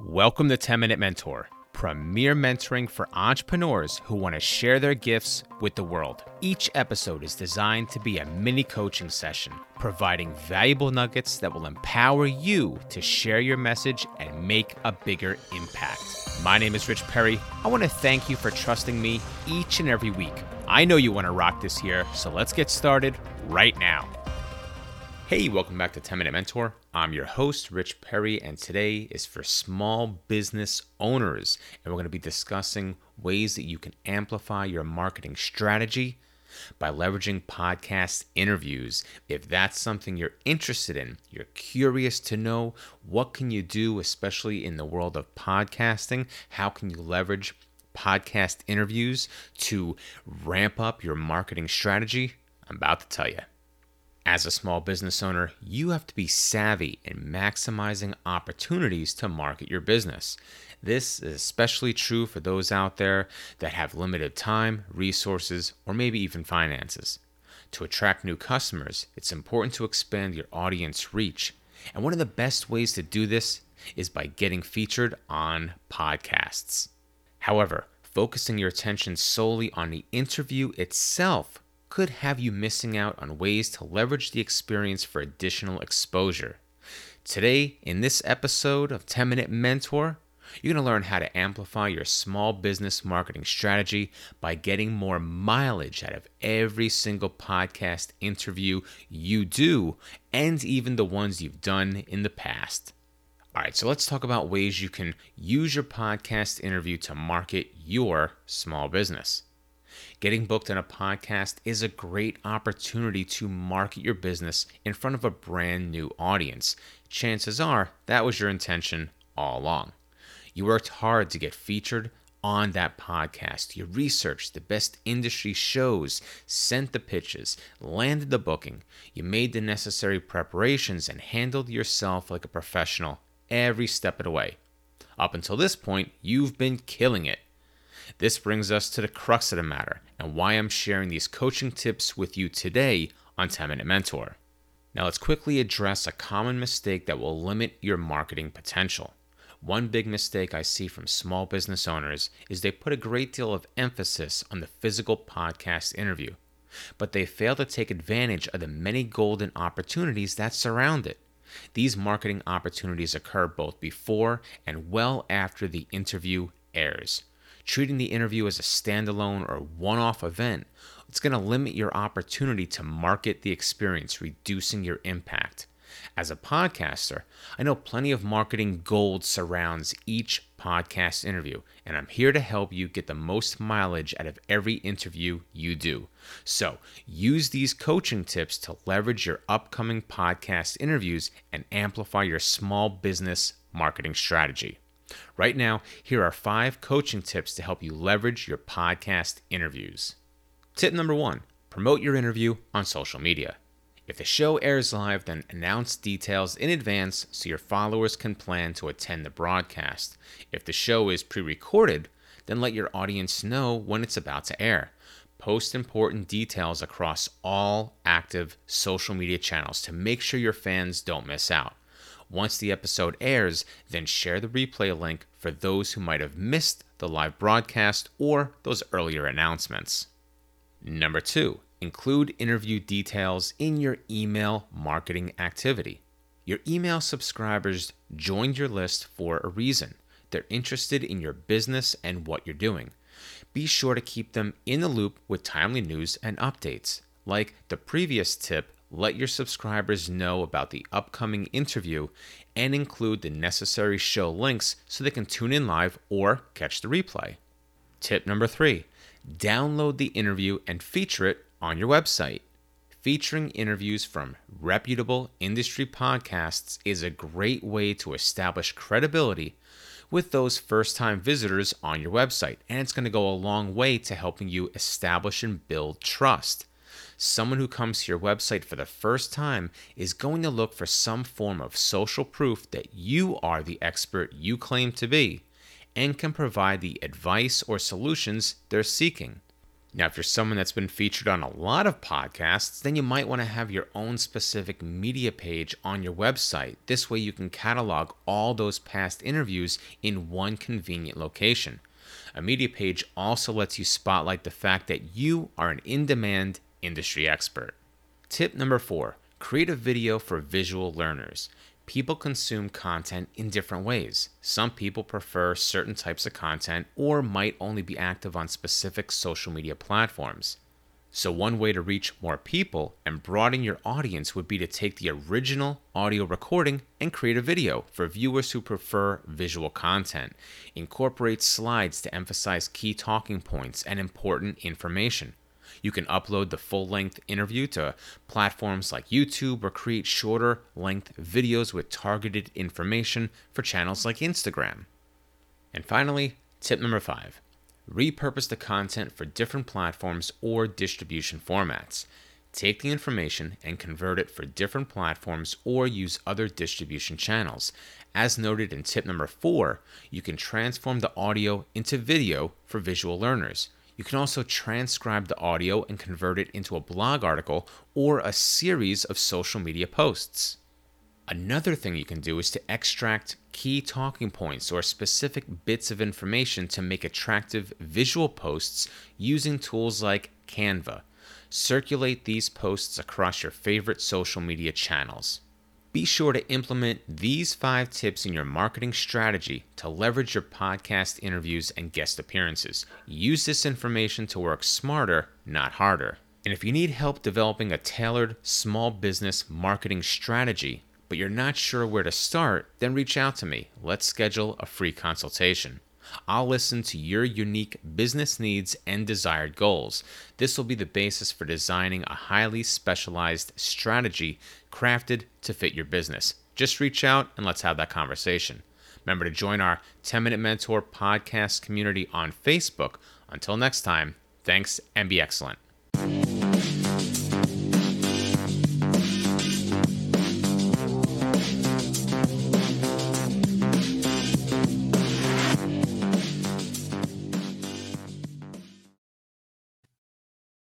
Welcome to 10 Minute Mentor, premier mentoring for entrepreneurs who want to share their gifts with the world. Each episode is designed to be a mini coaching session, providing valuable nuggets that will empower you to share your message and make a bigger impact. My name is Rich Perry. I want to thank you for trusting me each and every week. I know you want to rock this year, so let's get started right now. Hey, welcome back to 10 Minute Mentor. I'm your host, Rich Perry, and today is for small business owners. And we're going to be discussing ways that you can amplify your marketing strategy by leveraging podcast interviews. If that's something you're interested in, you're curious to know, what can you do, especially in the world of podcasting? How can you leverage podcast interviews to ramp up your marketing strategy? I'm about to tell you. As a small business owner, you have to be savvy in maximizing opportunities to market your business. This is especially true for those out there that have limited time, resources, or maybe even finances. To attract new customers, it's important to expand your audience reach. And one of the best ways to do this is by getting featured on podcasts. However, focusing your attention solely on the interview itself could have you missing out on ways to leverage the experience for additional exposure. Today, in this episode of 10 Minute Mentor, you're going to learn how to amplify your small business marketing strategy by getting more mileage out of every single podcast interview you do, and even the ones you've done in the past. All right, so let's talk about ways you can use your podcast interview to market your small business. Getting booked on a podcast is a great opportunity to market your business in front of a brand new audience. Chances are that was your intention all along. You worked hard to get featured on that podcast. You researched the best industry shows, sent the pitches, landed the booking. You made the necessary preparations and handled yourself like a professional every step of the way. Up until this point, you've been killing it. This brings us to the crux of the matter and why I'm sharing these coaching tips with you today on 10 Minute Mentor. Now let's quickly address a common mistake that will limit your marketing potential. One big mistake I see from small business owners is they put a great deal of emphasis on the physical podcast interview, but they fail to take advantage of the many golden opportunities that surround it. These marketing opportunities occur both before and well after the interview airs. Treating the interview as a standalone or one-off event, it's going to limit your opportunity to market the experience, reducing your impact. As a podcaster, I know plenty of marketing gold surrounds each podcast interview, and I'm here to help you get the most mileage out of every interview you do. So, use these coaching tips to leverage your upcoming podcast interviews and amplify your small business marketing strategy. Right now, here are 5 coaching tips to help you leverage your podcast interviews. Tip number 1, promote your interview on social media. If the show airs live, then announce details in advance so your followers can plan to attend the broadcast. If the show is pre-recorded, then let your audience know when it's about to air. Post important details across all active social media channels to make sure your fans don't miss out. Once the episode airs, then share the replay link for those who might have missed the live broadcast or those earlier announcements. Number 2, include interview details in your email marketing activity. Your email subscribers joined your list for a reason. They're interested in your business and what you're doing. Be sure to keep them in the loop with timely news and updates. Like the previous tip, let your subscribers know about the upcoming interview and include the necessary show links so they can tune in live or catch the replay. Tip number 3, download the interview and feature it on your website. Featuring interviews from reputable industry podcasts is a great way to establish credibility with those first-time visitors on your website, and it's going to go a long way to helping you establish and build trust. Someone who comes to your website for the first time is going to look for some form of social proof that you are the expert you claim to be and can provide the advice or solutions they're seeking. Now, if you're someone that's been featured on a lot of podcasts, then you might want to have your own specific media page on your website. This way you can catalog all those past interviews in one convenient location. A media page also lets you spotlight the fact that you are an in-demand industry expert. Tip number 4, create a video for visual learners. People consume content in different ways. Some people prefer certain types of content or might only be active on specific social media platforms. So one way to reach more people and broaden your audience would be to take the original audio recording and create a video for viewers who prefer visual content. Incorporate slides to emphasize key talking points and important information. You can upload the full-length interview to platforms like YouTube or create shorter-length videos with targeted information for channels like Instagram. And finally, tip number 5, repurpose the content for different platforms or distribution formats. Take the information and convert it for different platforms or use other distribution channels. As noted in tip number 4, you can transform the audio into video for visual learners. You can also transcribe the audio and convert it into a blog article or a series of social media posts. Another thing you can do is to extract key talking points or specific bits of information to make attractive visual posts using tools like Canva. Circulate these posts across your favorite social media channels. Be sure to implement these 5 tips in your marketing strategy to leverage your podcast interviews and guest appearances. Use this information to work smarter, not harder. And if you need help developing a tailored small business marketing strategy, but you're not sure where to start, then reach out to me. Let's schedule a free consultation. I'll listen to your unique business needs and desired goals. This will be the basis for designing a highly specialized strategy crafted to fit your business. Just reach out and let's have that conversation. Remember to join our 10-Minute Mentor podcast community on Facebook. Until next time, thanks and be excellent.